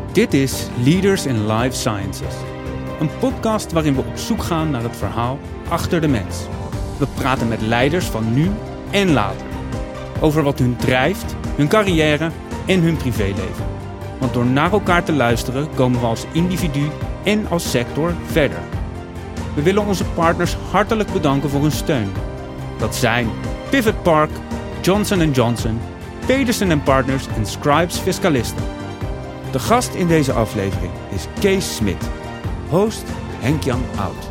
Dit is Leaders in Life Sciences. Een podcast waarin we op zoek gaan naar het verhaal achter de mens. We praten met leiders van nu en later. Over wat hun drijft, hun carrière en hun privéleven. Want door naar elkaar te luisteren komen we als individu en als sector verder. We willen onze partners hartelijk bedanken voor hun steun. Dat zijn Pivot Park, Johnson & Johnson, Pedersen & Partners en Scribes Fiscalisten. De gast in deze aflevering is Kees Smit. Host Henk-Jan Oud.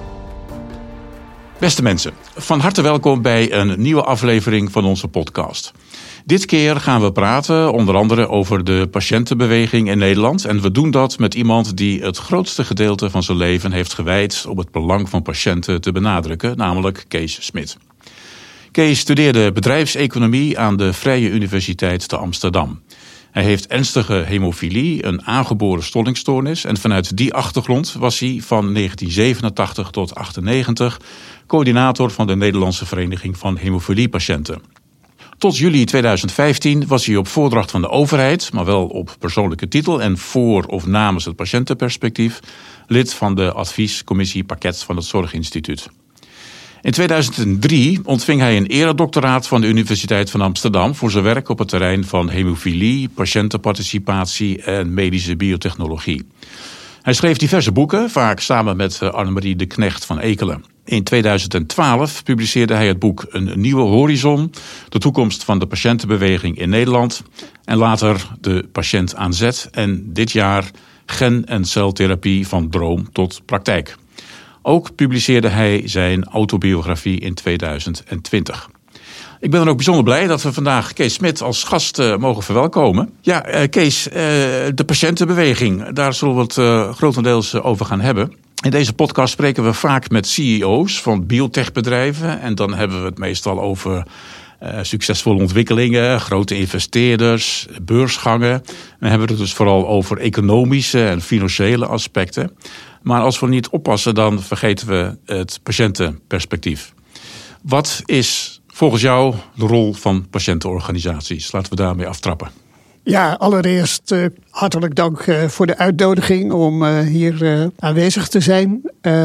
Beste mensen, van harte welkom bij een nieuwe aflevering van onze podcast. Dit keer gaan we praten onder andere over de patiëntenbeweging in Nederland. En we doen dat met iemand die het grootste gedeelte van zijn leven heeft gewijd om het belang van patiënten te benadrukken, namelijk Kees Smit. Kees studeerde bedrijfseconomie aan de Vrije Universiteit te Amsterdam. Hij heeft ernstige hemofilie, een aangeboren stollingstoornis. En vanuit die achtergrond was hij van 1987 tot 1998 coördinator van de Nederlandse Vereniging van Hemofiliepatiënten. Tot juli 2015 was hij op voordracht van de overheid, maar wel op persoonlijke titel en voor of namens het patiëntenperspectief, lid van de adviescommissie Pakket van het Zorginstituut. In 2003 ontving hij een eredoctoraat van de Universiteit van Amsterdam voor zijn werk op het terrein van hemofilie, patiëntenparticipatie en medische biotechnologie. Hij schreef diverse boeken, vaak samen met Annemarie de Knecht van Ekelen. In 2012 publiceerde hij het boek Een Nieuwe Horizon, de toekomst van de patiëntenbeweging in Nederland. En later De Patiënt aan Zet en dit jaar Gen- en celtherapie van droom tot praktijk. Ook publiceerde hij zijn autobiografie in 2020. Ik ben dan ook bijzonder blij dat we vandaag Kees Smit als gast mogen verwelkomen. Ja, Kees, de patiëntenbeweging, daar zullen we het grotendeels over gaan hebben. In deze podcast spreken we vaak met CEO's van biotechbedrijven. En dan hebben we het meestal over succesvolle ontwikkelingen, grote investeerders, beursgangen. Dan hebben we het dus vooral over economische en financiële aspecten. Maar als we niet oppassen, dan vergeten we het patiëntenperspectief. Wat is volgens jou de rol van patiëntenorganisaties? Laten we daarmee aftrappen. Ja, allereerst hartelijk dank voor de uitnodiging om hier aanwezig te zijn.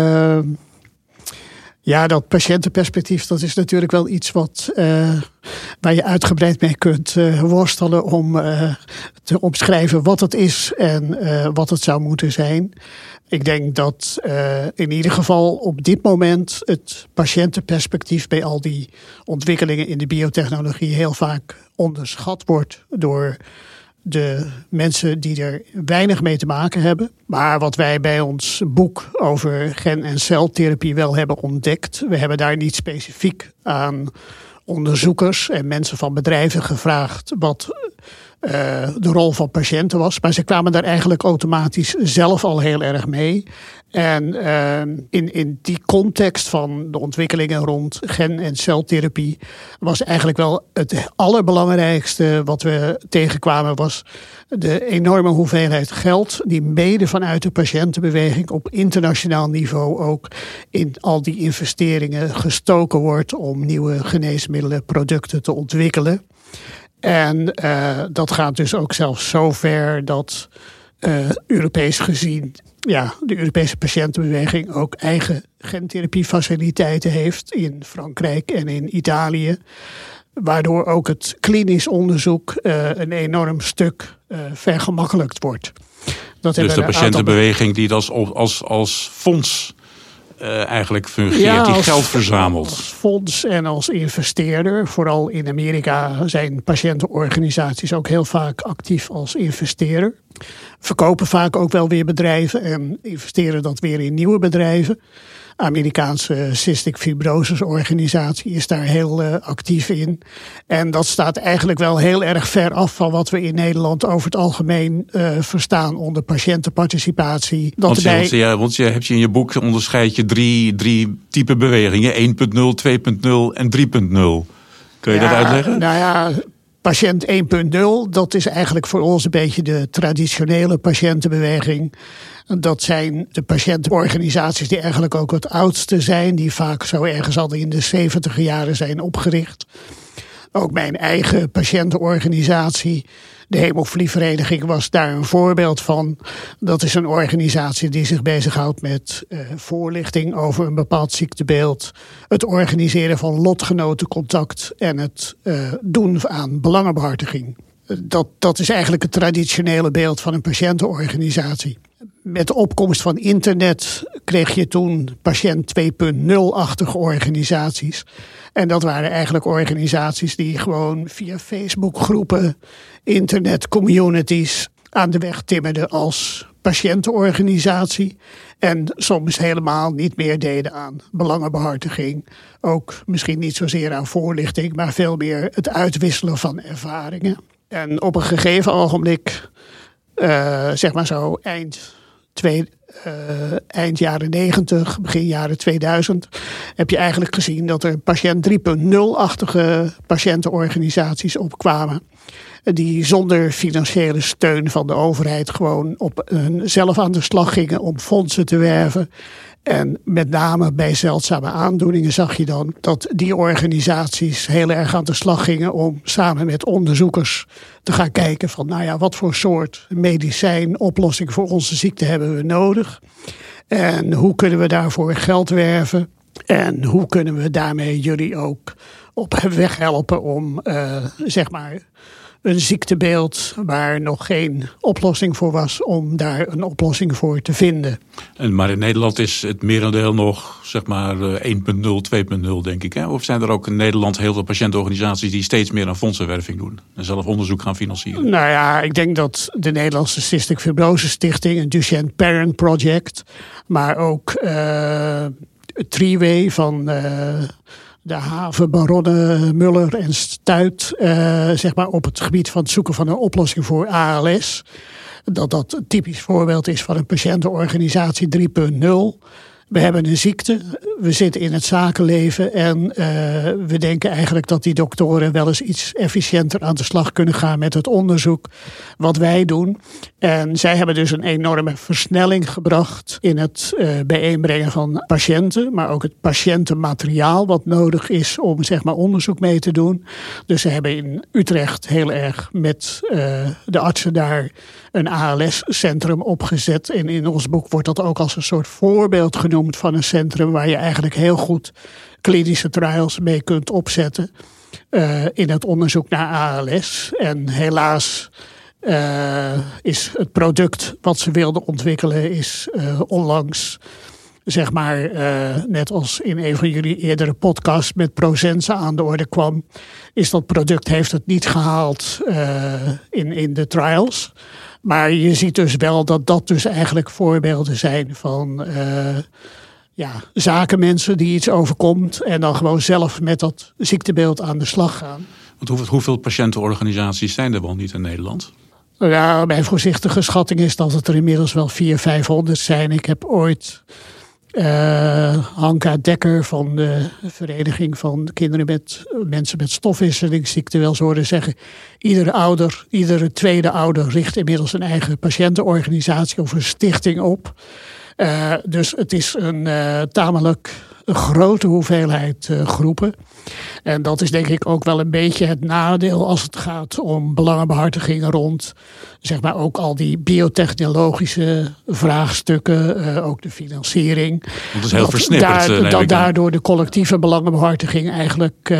Ja, dat patiëntenperspectief, dat is natuurlijk wel iets waar je uitgebreid mee kunt worstelen om te omschrijven wat het is en wat het zou moeten zijn. Ik denk dat in ieder geval op dit moment het patiëntenperspectief bij al die ontwikkelingen in de biotechnologie heel vaak onderschat wordt door de mensen die er weinig mee te maken hebben. Maar wat wij bij ons boek over gen- en celtherapie wel hebben ontdekt, we hebben daar niet specifiek aan onderzoekers en mensen van bedrijven gevraagd wat de rol van patiënten was. Maar ze kwamen daar eigenlijk automatisch zelf al heel erg mee. En in die context van de ontwikkelingen rond gen- en celtherapie was eigenlijk wel het allerbelangrijkste wat we tegenkwamen was de enorme hoeveelheid geld die mede vanuit de patiëntenbeweging op internationaal niveau ook in al die investeringen gestoken wordt om nieuwe geneesmiddelen, producten te ontwikkelen. En dat gaat dus ook zelfs zo ver dat Europees gezien de Europese patiëntenbeweging ook eigen gentherapiefaciliteiten heeft in Frankrijk en in Italië. Waardoor ook het klinisch onderzoek een enorm stuk vergemakkelijkt wordt. Dus de patiëntenbeweging die als fonds eigenlijk fungeert, die geld verzamelt. Als fonds en als investeerder. Vooral in Amerika zijn patiëntenorganisaties ook heel vaak actief als investeerder. Verkopen vaak ook wel weer bedrijven en investeren dat weer in nieuwe bedrijven. Amerikaanse Cystic Fibrosis organisatie is daar heel actief in. En dat staat eigenlijk wel heel erg ver af van wat we in Nederland over het algemeen verstaan onder patiëntenparticipatie. Want je hebt in je boek onderscheid je drie type bewegingen, 1.0, 2.0 en 3.0. Kun je dat uitleggen? Nou ja, patiënt 1.0, dat is eigenlijk voor ons een beetje de traditionele patiëntenbeweging. Dat zijn de patiëntenorganisaties die eigenlijk ook het oudste zijn, die vaak zo ergens al in de 70 jaren zijn opgericht. Ook mijn eigen patiëntenorganisatie, de Hemofilievereniging, was daar een voorbeeld van. Dat is een organisatie die zich bezighoudt met voorlichting over een bepaald ziektebeeld, het organiseren van lotgenotencontact en het doen aan belangenbehartiging. Dat is eigenlijk het traditionele beeld van een patiëntenorganisatie. Met de opkomst van internet kreeg je toen patiënt 2.0-achtige organisaties. En dat waren eigenlijk organisaties die gewoon via Facebookgroepen, internetcommunities aan de weg timmerden als patiëntenorganisatie. En soms helemaal niet meer deden aan belangenbehartiging. Ook misschien niet zozeer aan voorlichting, maar veel meer het uitwisselen van ervaringen. En op een gegeven ogenblik, zeg maar zo eind jaren 90, begin jaren 2000... heb je eigenlijk gezien dat er patiënt 3.0-achtige patiëntenorganisaties opkwamen. Die zonder financiële steun van de overheid gewoon zelf aan de slag gingen om fondsen te werven. En met name bij zeldzame aandoeningen zag je dan dat die organisaties heel erg aan de slag gingen om samen met onderzoekers te gaan kijken van wat voor soort medicijn, oplossing voor onze ziekte hebben we nodig. En hoe kunnen we daarvoor geld werven? En hoe kunnen we daarmee jullie ook op weg helpen om een ziektebeeld waar nog geen oplossing voor was, om daar een oplossing voor te vinden. Maar in Nederland is het merendeel nog 1.0, 2.0 denk ik. Hè? Of zijn er ook in Nederland heel veel patiëntenorganisaties die steeds meer aan fondsenwerving doen en zelf onderzoek gaan financieren? Nou ja, ik denk dat de Nederlandse Cystic Fibrose Stichting, het Duchenne Parent Project, maar ook Triway van de havenbaronnen Muller en Stuit, op het gebied van het zoeken van een oplossing voor ALS. Dat een typisch voorbeeld is van een patiëntenorganisatie 3.0. We hebben een ziekte, we zitten in het zakenleven en we denken eigenlijk dat die doktoren wel eens iets efficiënter aan de slag kunnen gaan met het onderzoek wat wij doen. En zij hebben dus een enorme versnelling gebracht in het bijeenbrengen van patiënten, maar ook het patiëntenmateriaal wat nodig is om onderzoek mee te doen. Dus ze hebben in Utrecht heel erg met de artsen daar een ALS-centrum opgezet. En in ons boek wordt dat ook als een soort voorbeeld genoemd van een centrum waar je eigenlijk heel goed klinische trials mee kunt opzetten in het onderzoek naar ALS. En helaas is het product wat ze wilden ontwikkelen is onlangs, net als in een van jullie eerdere podcasts met Prosensa aan de orde kwam, is dat product heeft het niet gehaald in de trials. Maar je ziet dus wel dat dus eigenlijk voorbeelden zijn van zakenmensen die iets overkomt en dan gewoon zelf met dat ziektebeeld aan de slag gaan. Want hoeveel patiëntenorganisaties zijn er wel niet in Nederland? Ja, mijn voorzichtige schatting is dat het er inmiddels wel 400-500 zijn. Ik heb ooit Hanka Dekker van de Vereniging van Mensen met Stofwisselingsziekten wel eens horen zeggen: iedere tweede ouder richt inmiddels een eigen patiëntenorganisatie of een stichting op. Dus het is een tamelijk grote hoeveelheid groepen. En dat is denk ik ook wel een beetje het nadeel als het gaat om belangenbehartigingen rond ook al die biotechnologische vraagstukken, ook de financiering. Dat is heel versnipperd. Dat daardoor de collectieve belangenbehartiging eigenlijk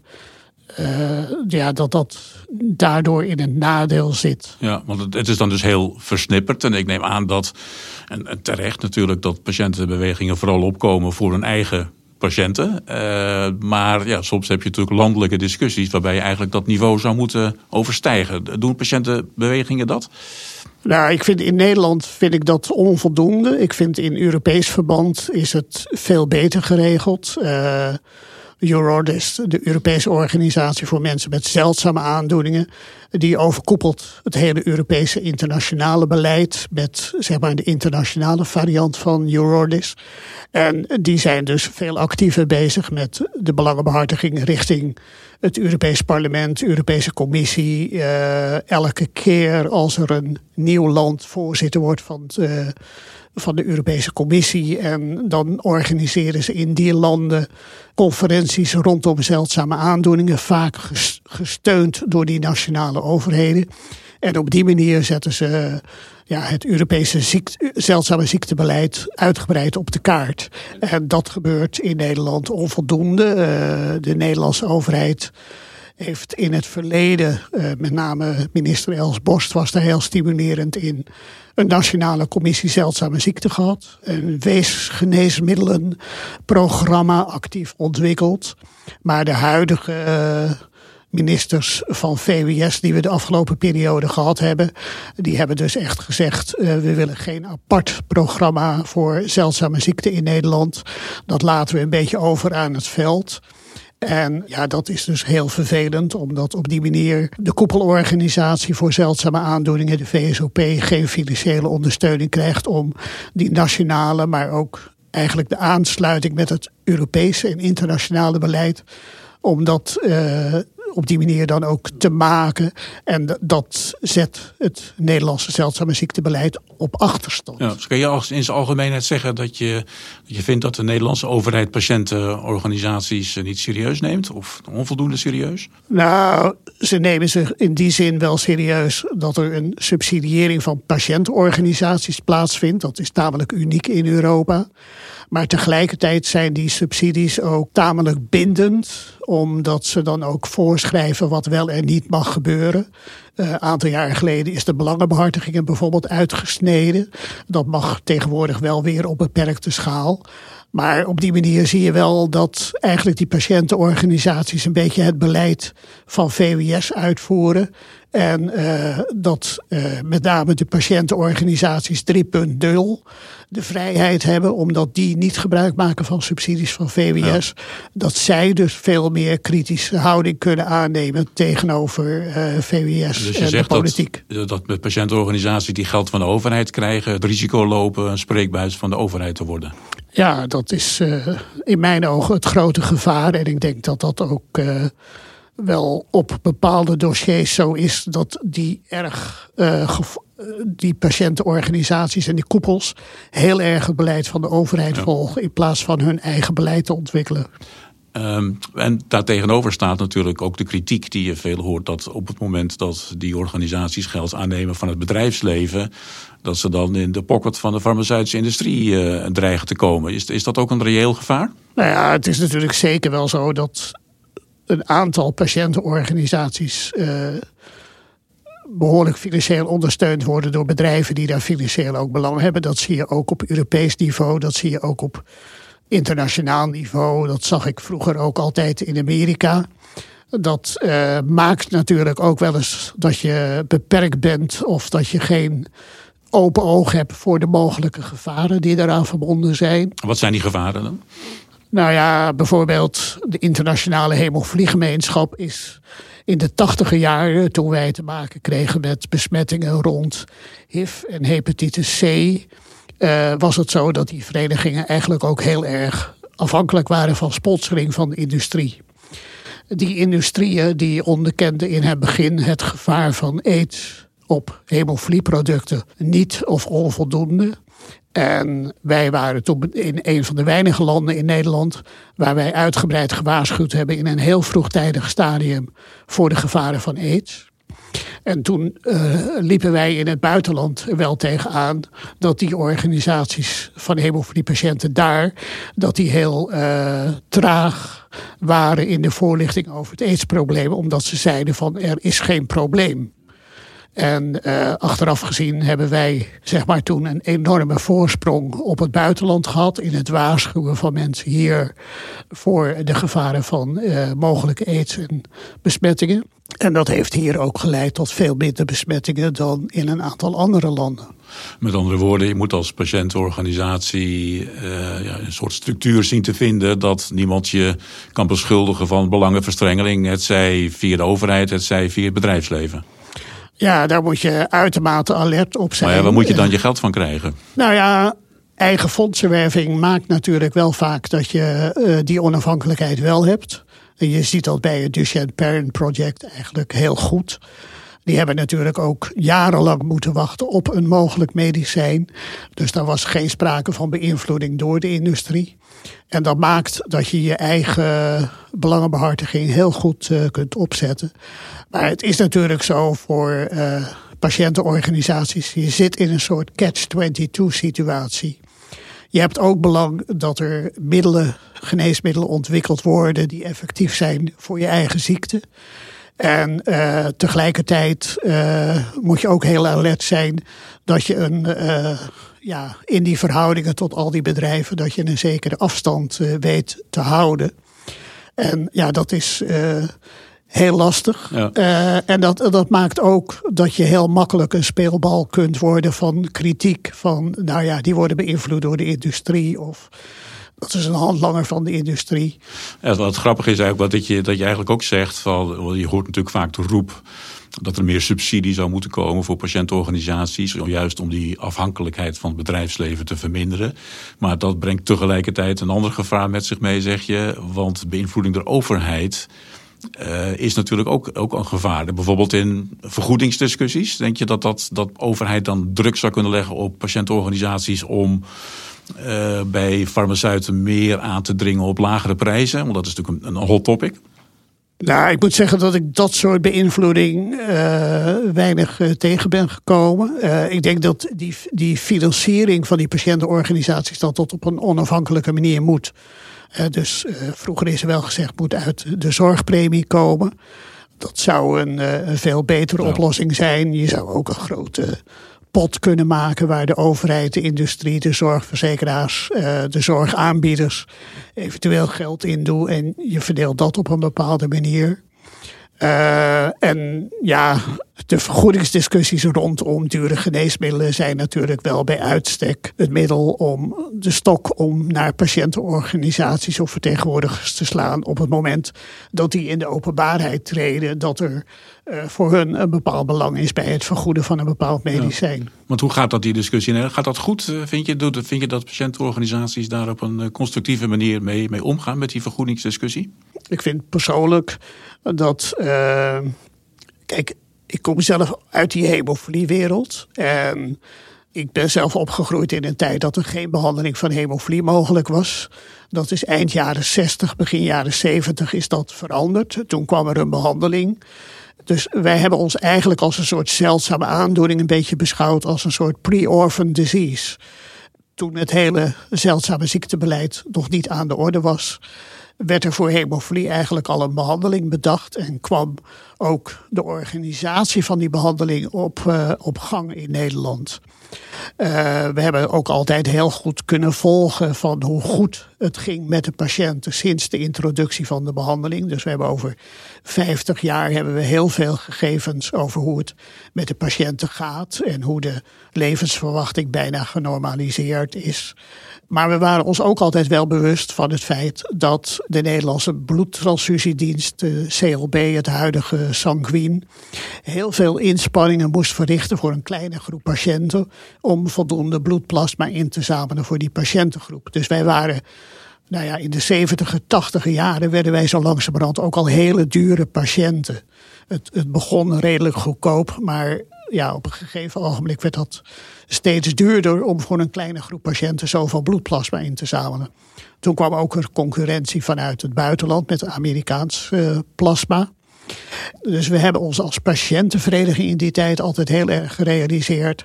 dat daardoor in een nadeel zit. Ja, want het is dan dus heel versnipperd. En ik neem aan dat, en terecht natuurlijk, dat patiëntenbewegingen vooral opkomen voor hun eigen patiënten. Maar soms heb je natuurlijk landelijke discussies waarbij je eigenlijk dat niveau zou moeten overstijgen. Doen patiëntenbewegingen dat? Nou, in Nederland vind ik dat onvoldoende. Ik vind in Europees verband is het veel beter geregeld. EURORDIS, de Europese organisatie voor mensen met zeldzame aandoeningen, die overkoepelt het hele Europese internationale beleid met de internationale variant van EURORDIS. En die zijn dus veel actiever bezig met de belangenbehartiging richting het Europees Parlement, de Europese Commissie. Elke keer als er een nieuw land voorzitter wordt van van de Europese Commissie. En dan organiseren ze in die landen conferenties rondom zeldzame aandoeningen, vaak gesteund door die nationale overheden. En op die manier zetten ze het Europese zeldzame ziektebeleid uitgebreid op de kaart. En dat gebeurt in Nederland onvoldoende. De Nederlandse overheid heeft in het verleden, met name minister Els Borst was daar heel stimulerend in, een nationale commissie zeldzame ziekten gehad. Een weesgeneesmiddelenprogramma actief ontwikkeld. Maar de huidige ministers van VWS die we de afgelopen periode gehad hebben, die hebben dus echt gezegd, we willen geen apart programma voor zeldzame ziekten in Nederland. Dat laten we een beetje over aan het veld. En dat is dus heel vervelend, omdat op die manier de koepelorganisatie voor zeldzame aandoeningen, de VSOP, geen financiële ondersteuning krijgt om die nationale, maar ook eigenlijk de aansluiting met het Europese en internationale beleid, om dat op die manier dan ook te maken. En dat zet het Nederlandse zeldzame ziektebeleid op achterstand. Ja, dus kan je in zijn algemeenheid zeggen dat je vindt dat de Nederlandse overheid patiëntenorganisaties niet serieus neemt? Of onvoldoende serieus? Nou, ze nemen zich in die zin wel serieus dat er een subsidiëring van patiëntenorganisaties plaatsvindt. Dat is tamelijk uniek in Europa. Maar tegelijkertijd zijn die subsidies ook tamelijk bindend, omdat ze dan ook voorschrijven wat wel en niet mag gebeuren. Een aantal jaren geleden is de belangenbehartiging bijvoorbeeld uitgesneden. Dat mag tegenwoordig wel weer op beperkte schaal. Maar op die manier zie je wel dat eigenlijk die patiëntenorganisaties een beetje het beleid van VWS uitvoeren. En dat met name de patiëntenorganisaties 3.0 de vrijheid hebben, omdat die niet gebruik maken van subsidies van VWS. Ja. Dat zij dus veel meer kritische houding kunnen aannemen tegenover VWS dus en de politiek. Dat met patiëntenorganisaties die geld van de overheid krijgen, het risico lopen een spreekbuis van de overheid te worden. Ja, dat is in mijn ogen het grote gevaar. En ik denk dat dat ook wel op bepaalde dossiers zo is, dat die die patiëntenorganisaties en die koepels heel erg het beleid van de overheid volgen, in plaats van hun eigen beleid te ontwikkelen. En daartegenover staat natuurlijk ook de kritiek die je veel hoort, dat op het moment dat die organisaties geld aannemen van het bedrijfsleven, dat ze dan in de pocket van de farmaceutische industrie dreigen te komen. Is dat ook een reëel gevaar? Nou ja, het is natuurlijk zeker wel zo dat een aantal patiëntenorganisaties behoorlijk financieel ondersteund worden door bedrijven die daar financieel ook belang hebben. Dat zie je ook op Europees niveau, dat zie je ook op internationaal niveau. Dat zag ik vroeger ook altijd in Amerika. Dat maakt natuurlijk ook wel eens dat je beperkt bent of dat je geen open oog hebt voor de mogelijke gevaren die daaraan verbonden zijn. Wat zijn die gevaren dan? Nou ja, bijvoorbeeld de internationale hemofiliegemeenschap is in de 80e jaren, toen wij te maken kregen met besmettingen rond HIV en hepatitis C, was het zo dat die verenigingen eigenlijk ook heel erg afhankelijk waren van sponsoring van de industrie. Die industrieën die onderkenden in het begin het gevaar van aids op hemofilieproducten niet of onvoldoende. En wij waren toen in een van de weinige landen in Nederland waar wij uitgebreid gewaarschuwd hebben in een heel vroegtijdig stadium voor de gevaren van aids. En toen liepen wij in het buitenland wel tegenaan dat die organisaties van hemofiliepatiënten daar, dat die heel traag waren in de voorlichting over het aidsprobleem, omdat ze zeiden van er is geen probleem. En achteraf gezien hebben wij zeg maar toen een enorme voorsprong op het buitenland gehad in het waarschuwen van mensen hier voor de gevaren van mogelijke aids en besmettingen. En dat heeft hier ook geleid tot veel minder besmettingen dan in een aantal andere landen. Met andere woorden, je moet als patiëntenorganisatie een soort structuur zien te vinden dat niemand je kan beschuldigen van belangenverstrengeling, hetzij via de overheid, hetzij via het bedrijfsleven. Ja, daar moet je uitermate alert op zijn. Maar ja, waar moet je dan je geld van krijgen? Nou ja, eigen fondsenwerving maakt natuurlijk wel vaak dat je die onafhankelijkheid wel hebt. En je ziet dat bij het Duchenne Parent Project eigenlijk heel goed. Die hebben natuurlijk ook jarenlang moeten wachten op een mogelijk medicijn. Dus daar was geen sprake van beïnvloeding door de industrie. En dat maakt dat je je eigen belangenbehartiging heel goed kunt opzetten. Maar het is natuurlijk zo voor patiëntenorganisaties. Je zit in een soort catch-22 situatie. Je hebt ook belang dat er geneesmiddelen ontwikkeld worden die effectief zijn voor je eigen ziekte. En tegelijkertijd moet je ook heel alert zijn dat je in die verhoudingen tot al die bedrijven, dat je een zekere afstand weet te houden. En ja, dat is heel lastig. Ja. En dat maakt ook dat je heel makkelijk een speelbal kunt worden van kritiek. Van, die worden beïnvloed door de industrie of dat is een handlanger van de industrie. Ja, wat grappig is eigenlijk dat je eigenlijk ook zegt, je hoort natuurlijk vaak de roep dat er meer subsidie zou moeten komen voor patiëntenorganisaties, juist om die afhankelijkheid van het bedrijfsleven te verminderen. Maar dat brengt tegelijkertijd een ander gevaar met zich mee, zeg je, want beïnvloeding door overheid is natuurlijk ook een gevaar. Bijvoorbeeld in vergoedingsdiscussies. Denk je dat overheid dan druk zou kunnen leggen op patiëntenorganisaties om bij farmaceuten meer aan te dringen op lagere prijzen? Want dat is natuurlijk een hot topic. Nou, ik moet zeggen dat ik dat soort beïnvloeding weinig tegen ben gekomen. Ik denk dat die financiering van die patiëntenorganisaties dan tot op een onafhankelijke manier moet. Dus vroeger is er wel gezegd, moet uit de zorgpremie komen. Dat zou een veel betere oplossing zijn. Je zou ook een grote pot kunnen maken waar de overheid, de industrie, de zorgverzekeraars, de zorgaanbieders eventueel geld in doen. En je verdeelt dat op een bepaalde manier. En ja, de vergoedingsdiscussies rondom dure geneesmiddelen zijn natuurlijk wel bij uitstek het middel om de stok om naar patiëntenorganisaties of vertegenwoordigers te slaan op het moment dat die in de openbaarheid treden, dat er voor hun een bepaald belang is bij het vergoeden van een bepaald medicijn. Ja. Want hoe gaat dat, die discussie? Gaat dat goed, vind je dat patiëntenorganisaties daar op een constructieve manier mee omgaan met die vergoedingsdiscussie? Ik vind persoonlijk dat, kijk, ik kom zelf uit die hemofiliewereld en ik ben zelf opgegroeid in een tijd dat er geen behandeling van hemofilie mogelijk was. Dat is eind jaren 60, begin jaren 70 is dat veranderd. Toen kwam er een behandeling. Dus wij hebben ons eigenlijk als een soort zeldzame aandoening een beetje beschouwd als een soort pre-orphan disease. Toen het hele zeldzame ziektebeleid nog niet aan de orde was, werd er voor hemofilie eigenlijk al een behandeling bedacht en kwam ook de organisatie van die behandeling op gang in Nederland. We hebben ook altijd heel goed kunnen volgen van hoe goed het ging met de patiënten sinds de introductie van de behandeling. Dus we hebben over 50 jaar hebben we heel veel gegevens over hoe het met de patiënten gaat en hoe de levensverwachting bijna genormaliseerd is. Maar we waren ons ook altijd wel bewust van het feit dat de Nederlandse bloedtransfusiedienst, de CLB, het huidige Sanquin, heel veel inspanningen moest verrichten voor een kleine groep patiënten om voldoende bloedplasma in te zamelen voor die patiëntengroep. Dus wij waren, in de 70e, 80e jaren werden wij zo langzamerhand ook al hele dure patiënten. Het begon redelijk goedkoop, maar op een gegeven ogenblik werd dat steeds duurder om voor een kleine groep patiënten zoveel bloedplasma in te zamelen. Toen kwam ook er concurrentie vanuit het buitenland met Amerikaans plasma. Dus we hebben ons als patiëntenvereniging in die tijd altijd heel erg gerealiseerd.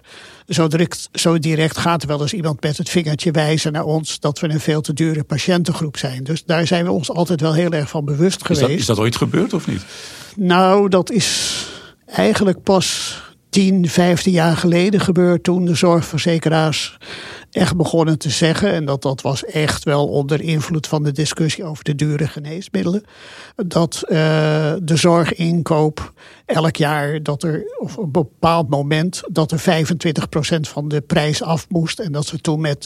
Zo direct gaat er wel eens iemand met het vingertje wijzen naar ons dat we een veel te dure patiëntengroep zijn. Dus daar zijn we ons altijd wel heel erg van bewust geweest. Is dat ooit gebeurd of niet? Nou, dat is eigenlijk pas 10, 15 jaar geleden gebeurd toen de zorgverzekeraars echt begonnen te zeggen, en dat was echt wel onder invloed van de discussie over de dure geneesmiddelen, dat de zorginkoop elk jaar dat er op een bepaald moment dat er 25% van de prijs af moest en dat ze toen met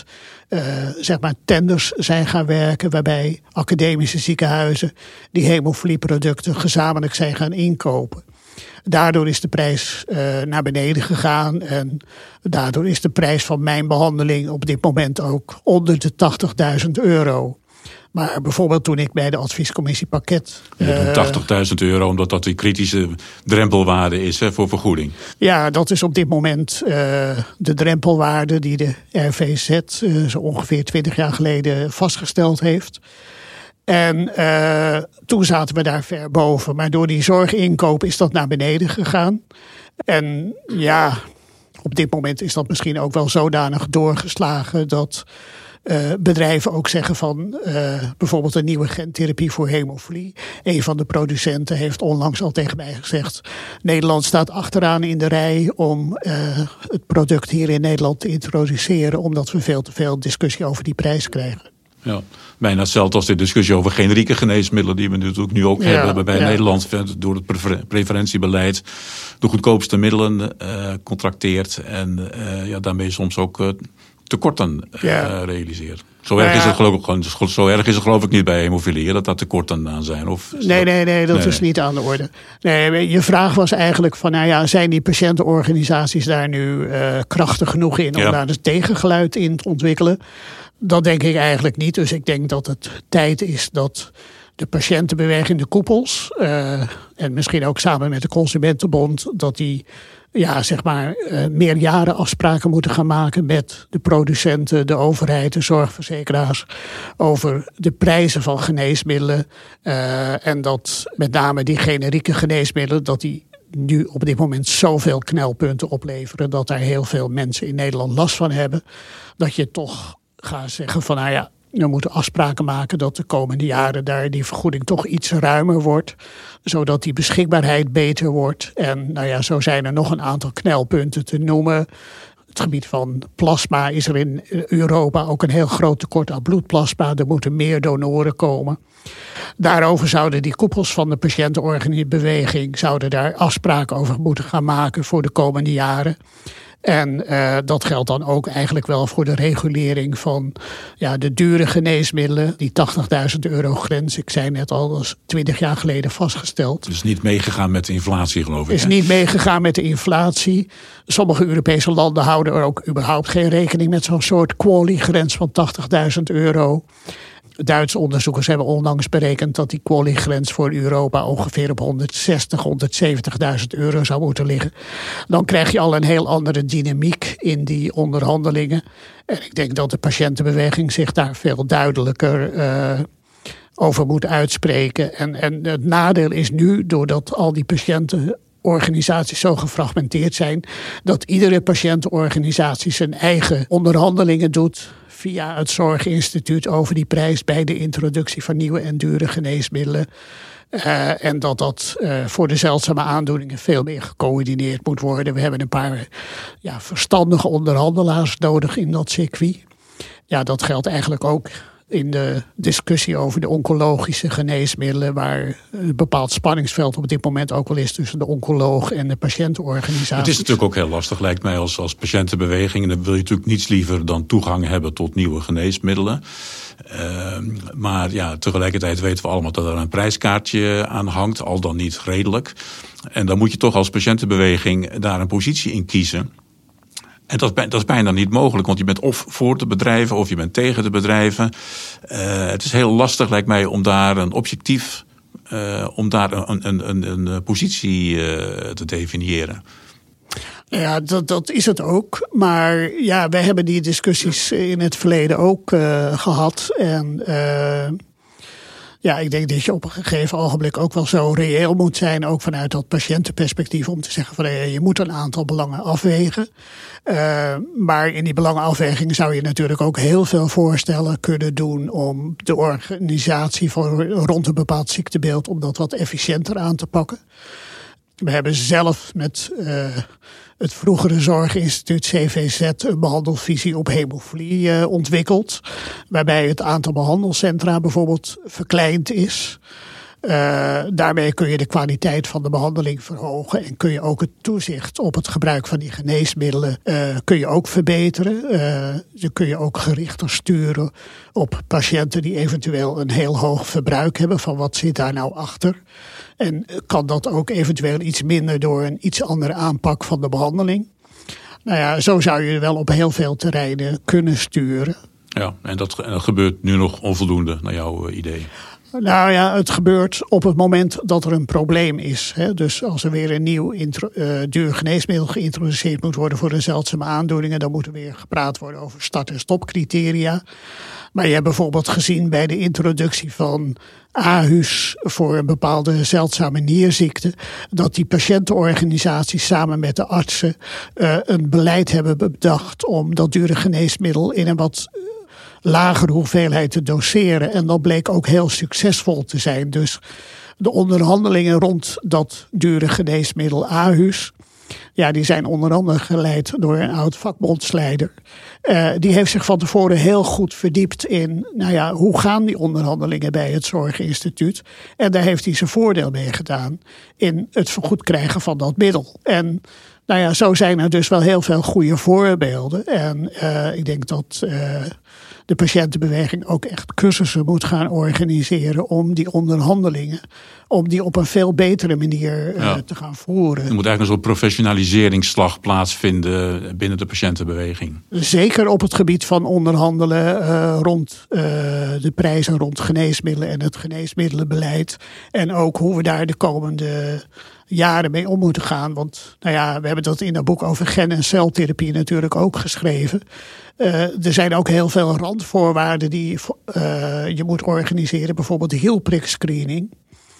tenders zijn gaan werken waarbij academische ziekenhuizen die hemofilieproducten gezamenlijk zijn gaan inkopen. Daardoor is de prijs naar beneden gegaan en daardoor is de prijs van mijn behandeling op dit moment ook onder de €80.000. Maar bijvoorbeeld toen ik bij de adviescommissie Pakket... €80.000, omdat dat die kritische drempelwaarde is voor vergoeding. Ja, dat is op dit moment de drempelwaarde die de RVZ zo ongeveer 20 jaar geleden vastgesteld heeft. En toen zaten we daar ver boven. Maar door die zorginkoop is dat naar beneden gegaan. En ja, op dit moment is dat misschien ook wel zodanig doorgeslagen dat bedrijven ook zeggen van bijvoorbeeld een nieuwe gentherapie voor hemofilie. Een van de producenten heeft onlangs al tegen mij gezegd: Nederland staat achteraan in de rij om het product hier in Nederland te introduceren, omdat we veel te veel discussie over die prijs krijgen. Ja, bijna hetzelfde als de discussie over generieke geneesmiddelen die we natuurlijk nu ook hebben bij Nederland door het preferentiebeleid de goedkoopste middelen contracteert en daarmee soms ook tekorten realiseert. Zo erg is het geloof ik niet bij hemofilie, dat daar tekorten aan zijn. Of nee, dat is niet aan de orde. Nee, je vraag was eigenlijk van, zijn die patiëntenorganisaties daar nu krachtig genoeg in om daar een tegengeluid in te ontwikkelen? Dat denk ik eigenlijk niet. Dus ik denk dat het tijd is dat de patiëntenbeweging, de koepels, en misschien ook samen met de Consumentenbond, dat die meerjaren afspraken moeten gaan maken met de producenten, de overheid, de zorgverzekeraars over de prijzen van geneesmiddelen. En dat met name die generieke geneesmiddelen, dat die nu op dit moment zoveel knelpunten opleveren dat daar heel veel mensen in Nederland last van hebben. Dat je toch gaat zeggen van we moeten afspraken maken dat de komende jaren daar die vergoeding toch iets ruimer wordt. Zodat die beschikbaarheid beter wordt. En zo zijn er nog een aantal knelpunten te noemen. Het gebied van plasma is er in Europa ook een heel groot tekort aan bloedplasma. Er moeten meer donoren komen. Daarover zouden die koepels van de patiëntenorganisatie zouden daar afspraken over moeten gaan maken voor de komende jaren. En dat geldt dan ook eigenlijk wel voor de regulering van de dure geneesmiddelen. Die €80.000 grens, ik zei net al, dat is 20 jaar geleden vastgesteld. Dus niet meegegaan met de inflatie, geloof ik. Is niet meegegaan met de inflatie. Sommige Europese landen houden er ook überhaupt geen rekening met zo'n soort QALY-grens van €80.000. Duitse onderzoekers hebben onlangs berekend dat die QALY-grens voor Europa ongeveer op €170.000 zou moeten liggen. Dan krijg je al een heel andere dynamiek in die onderhandelingen. En ik denk dat de patiëntenbeweging zich daar veel duidelijker over moet uitspreken. En het nadeel is nu, doordat al die patiëntenorganisaties zo gefragmenteerd zijn, dat iedere patiëntenorganisatie zijn eigen onderhandelingen doet via het Zorginstituut over die prijs bij de introductie van nieuwe en dure geneesmiddelen. En dat voor de zeldzame aandoeningen veel meer gecoördineerd moet worden. We hebben een paar verstandige onderhandelaars nodig in dat circuit. Ja, dat geldt eigenlijk ook in de discussie over de oncologische geneesmiddelen, waar een bepaald spanningsveld op dit moment ook wel is tussen de oncoloog en de patiëntenorganisatie. Het is natuurlijk ook heel lastig, lijkt mij, als patiëntenbeweging. En dan wil je natuurlijk niets liever dan toegang hebben tot nieuwe geneesmiddelen. Maar tegelijkertijd weten we allemaal dat er een prijskaartje aan hangt, al dan niet redelijk. En dan moet je toch als patiëntenbeweging daar een positie in kiezen. En dat is bijna niet mogelijk, want je bent of voor de bedrijven of je bent tegen de bedrijven. Het is heel lastig, lijkt mij, om daar een objectief, om daar een positie te definiëren. Ja, dat is het ook. Maar wij hebben die discussies in het verleden ook gehad. En ik denk dat je op een gegeven ogenblik ook wel zo reëel moet zijn, ook vanuit dat patiëntenperspectief, om te zeggen van je moet een aantal belangen afwegen. Maar in die belangenafweging zou je natuurlijk ook heel veel voorstellen kunnen doen om de organisatie rond een bepaald ziektebeeld, om dat wat efficiënter aan te pakken. We hebben zelf met het vroegere Zorginstituut CVZ een behandelvisie op hemofilie ontwikkeld. Waarbij het aantal behandelcentra bijvoorbeeld verkleind is. Daarmee kun je de kwaliteit van de behandeling verhogen. En kun je ook het toezicht op het gebruik van die geneesmiddelen kun je ook verbeteren. Je kun je ook gerichter sturen op patiënten die eventueel een heel hoog verbruik hebben. Van wat zit daar nou achter? En kan dat ook eventueel iets minder door een iets andere aanpak van de behandeling? Zo zou je wel op heel veel terreinen kunnen sturen. Ja, en dat gebeurt nu nog onvoldoende naar jouw idee? Nou ja, het gebeurt op het moment dat er een probleem is. Dus als er weer een nieuw duur geneesmiddel geïntroduceerd moet worden voor de zeldzame aandoeningen, dan moet er weer gepraat worden over start- en stopcriteria. Maar je hebt bijvoorbeeld gezien bij de introductie van AHU's voor een bepaalde zeldzame nierziekte, dat die patiëntenorganisaties samen met de artsen een beleid hebben bedacht om dat dure geneesmiddel in een wat lagere hoeveelheid te doseren. En dat bleek ook heel succesvol te zijn. Dus de onderhandelingen rond dat dure geneesmiddel AHU's, ja, die zijn onder andere geleid door een oud vakbondsleider. Die heeft zich van tevoren heel goed verdiept in, hoe gaan die onderhandelingen bij het Zorginstituut? En daar heeft hij zijn voordeel mee gedaan in het vergoed krijgen van dat middel. En zo zijn er dus wel heel veel goede voorbeelden. En ik denk dat de patiëntenbeweging ook echt cursussen moet gaan organiseren om die onderhandelingen, om die op een veel betere manier te gaan voeren. Er moet eigenlijk een soort professionaliseringsslag plaatsvinden binnen de patiëntenbeweging. Zeker op het gebied van onderhandelen rond de prijzen rond geneesmiddelen en het geneesmiddelenbeleid. En ook hoe we daar de komende jaren mee om moeten gaan. Want we hebben dat in dat boek over gen- en celtherapie natuurlijk ook geschreven. Er zijn ook heel veel randvoorwaarden die je moet organiseren. Bijvoorbeeld de hielprikscreening.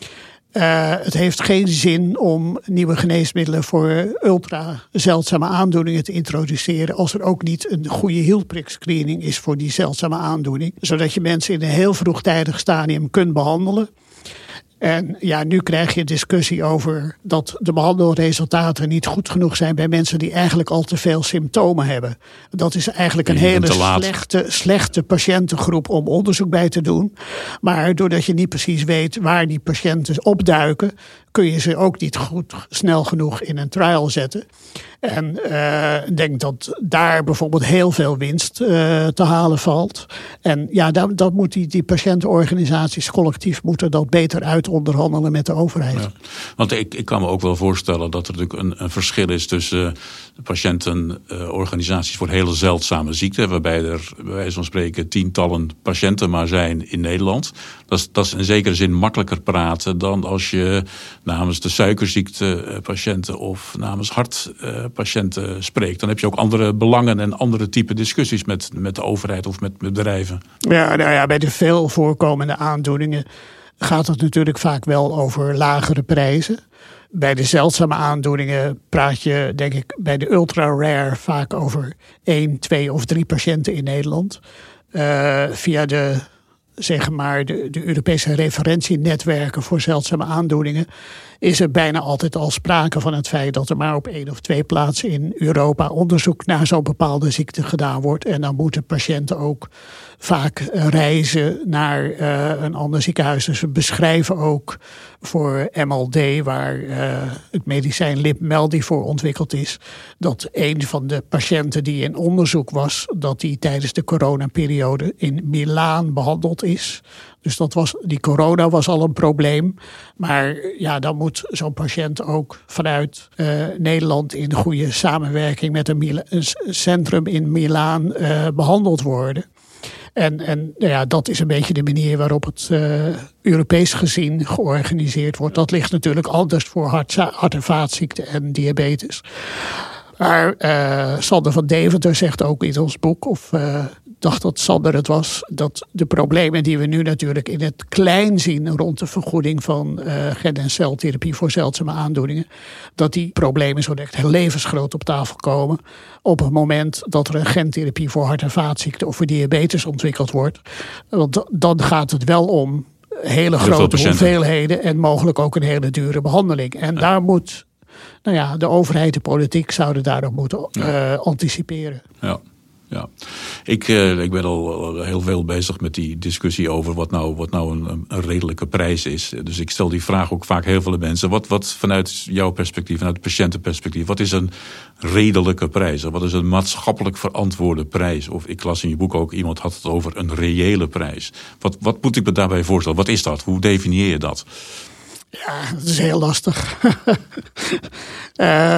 Het heeft geen zin om nieuwe geneesmiddelen voor ultra zeldzame aandoeningen te introduceren als er ook niet een goede hielprikscreening is voor die zeldzame aandoening. Zodat je mensen in een heel vroegtijdig stadium kunt behandelen. En nu krijg je discussie over dat de behandelresultaten niet goed genoeg zijn bij mensen die eigenlijk al te veel symptomen hebben. Dat is eigenlijk een hele slechte patiëntengroep om onderzoek bij te doen. Maar doordat je niet precies weet waar die patiënten opduiken, kun je ze ook niet snel genoeg in een trial zetten. En ik denk dat daar bijvoorbeeld heel veel winst te halen valt. En dat moet die patiëntenorganisaties collectief moeten dat beter uitonderhandelen met de overheid. Ja, want ik kan me ook wel voorstellen dat er natuurlijk een verschil is tussen patiëntenorganisaties voor hele zeldzame ziekten, waarbij er bij wijze van spreken tientallen patiënten maar zijn in Nederland. Dat is in zekere zin makkelijker praten dan als je namens de suikerziektepatiënten of namens hartpatiënten spreekt. Dan heb je ook andere belangen en andere type discussies met de overheid of met bedrijven. Ja, bij de veel voorkomende aandoeningen gaat het natuurlijk vaak wel over lagere prijzen. Bij de zeldzame aandoeningen praat je, denk ik, bij de ultra-rare vaak over 1, 2 of 3 patiënten in Nederland. Via de Europese referentienetwerken voor zeldzame aandoeningen is er bijna altijd al sprake van het feit dat er maar op 1 of 2 plaatsen in Europa onderzoek naar zo'n bepaalde ziekte gedaan wordt. En dan moeten patiënten ook vaak reizen naar een ander ziekenhuis. Dus we beschrijven ook voor MLD, waar het medicijn Lipmeldi voor ontwikkeld is, dat een van de patiënten die in onderzoek was, dat die tijdens de coronaperiode in Milaan behandeld is. Dus die corona was al een probleem. Maar dan moet zo'n patiënt ook vanuit Nederland in goede samenwerking met een centrum in Milaan behandeld worden. En dat is een beetje de manier waarop het Europees gezien georganiseerd wordt. Dat ligt natuurlijk anders voor hart- en vaatziekten en diabetes. Maar Sander van Deventer zegt ook in ons boek, of dacht dat Sander het was, dat de problemen die we nu natuurlijk in het klein zien rond de vergoeding van gen- en celtherapie voor zeldzame aandoeningen, dat die problemen zo direct levensgroot op tafel komen op het moment dat er een gentherapie voor hart- en vaatziekten of voor diabetes ontwikkeld wordt. Want dan gaat het wel om hele grote hoeveelheden en mogelijk ook een hele dure behandeling. En daar moet de overheid, de politiek zouden daarop moeten anticiperen. Ja. Ik ben al heel veel bezig met die discussie over wat nou een redelijke prijs is. Dus ik stel die vraag ook vaak heel veel mensen. Wat vanuit jouw perspectief, vanuit het patiëntenperspectief, wat is een redelijke prijs? Wat is een maatschappelijk verantwoorde prijs? Of ik las in je boek ook, iemand had het over een reële prijs. Wat moet ik me daarbij voorstellen? Wat is dat? Hoe definieer je dat? Ja, dat is heel lastig.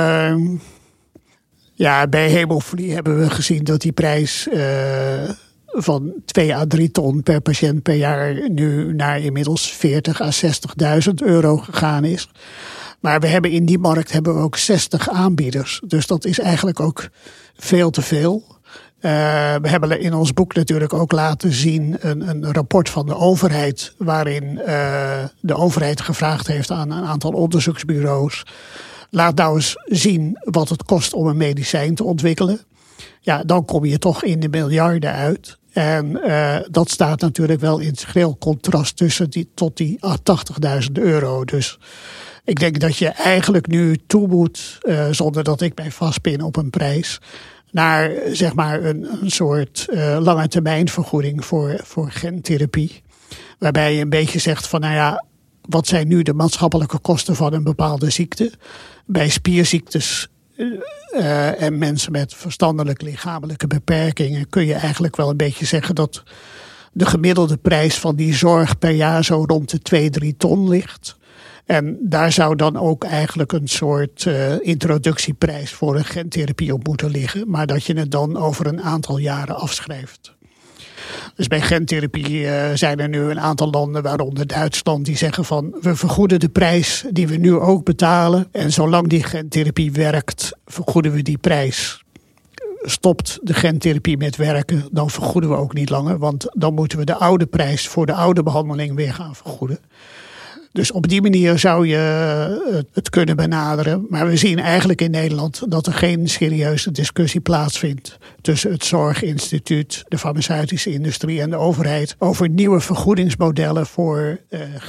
Bij hemofilie hebben we gezien dat die prijs van 2 à 3 ton per patiënt per jaar nu naar inmiddels 40 à 60.000 euro gegaan is. Maar we hebben in die markt ook 60 aanbieders. Dus dat is eigenlijk ook veel te veel. We hebben in ons boek natuurlijk ook laten zien een rapport van de overheid, waarin de overheid gevraagd heeft aan een aantal onderzoeksbureaus: laat nou eens zien wat het kost om een medicijn te ontwikkelen. Ja, dan kom je toch in de miljarden uit. En dat staat natuurlijk wel in schril contrast tot die 80.000 euro. Dus ik denk dat je eigenlijk nu toe moet, zonder dat ik mij vastpin op een prijs, naar zeg maar een soort lange termijn vergoeding voor gentherapie. Waarbij je een beetje zegt van nou ja, wat zijn nu de maatschappelijke kosten van een bepaalde ziekte? Bij spierziektes en mensen met verstandelijk lichamelijke beperkingen kun je eigenlijk wel een beetje zeggen dat de gemiddelde prijs van die zorg per jaar zo rond de 2-3 ton ligt. En daar zou dan ook eigenlijk een soort introductieprijs voor een gentherapie op moeten liggen. Maar dat je het dan over een aantal jaren afschrijft. Dus bij gentherapie zijn er nu een aantal landen, waaronder Duitsland, die zeggen van we vergoeden de prijs die we nu ook betalen. En zolang die gentherapie werkt, vergoeden we die prijs. Stopt de gentherapie met werken, dan vergoeden we ook niet langer. Want dan moeten we de oude prijs voor de oude behandeling weer gaan vergoeden. Dus op die manier zou je het kunnen benaderen. Maar we zien eigenlijk in Nederland dat er geen serieuze discussie plaatsvindt tussen het Zorginstituut, de farmaceutische industrie en de overheid over nieuwe vergoedingsmodellen voor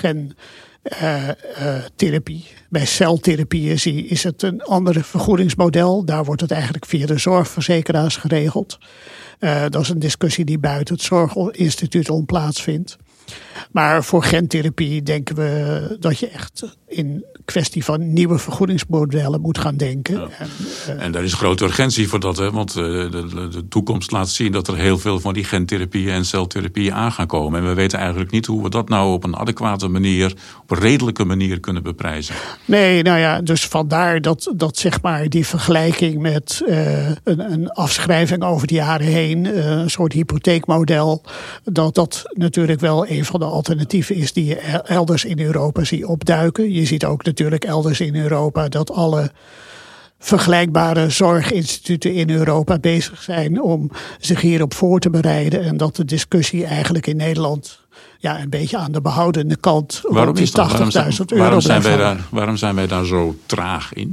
gentherapie. Bij celtherapie is het een ander vergoedingsmodel. Daar wordt het eigenlijk via de zorgverzekeraars geregeld. Dat is een discussie die buiten het Zorginstituut om plaatsvindt. Maar voor gentherapie denken we dat je echt in kwestie van nieuwe vergoedingsmodellen moet gaan denken. Ja. En daar is grote urgentie voor dat, hè? Want de toekomst laat zien dat er heel veel van die gentherapieën en celtherapieën aan gaan komen. En we weten eigenlijk niet hoe we dat nou op een adequate manier, op een redelijke manier kunnen beprijzen. Nee, nou ja, dus vandaar dat zeg maar die vergelijking met een afschrijving over de jaren heen, een soort hypotheekmodel, dat natuurlijk wel een van de alternatieven is die je elders in Europa ziet opduiken. Je ziet ook natuurlijk elders in Europa dat alle vergelijkbare zorginstituten in Europa bezig zijn om zich hierop voor te bereiden. En dat de discussie eigenlijk in Nederland een beetje aan de behoudende kant rond die 80.000 euro waarom zijn wij daar zo traag in?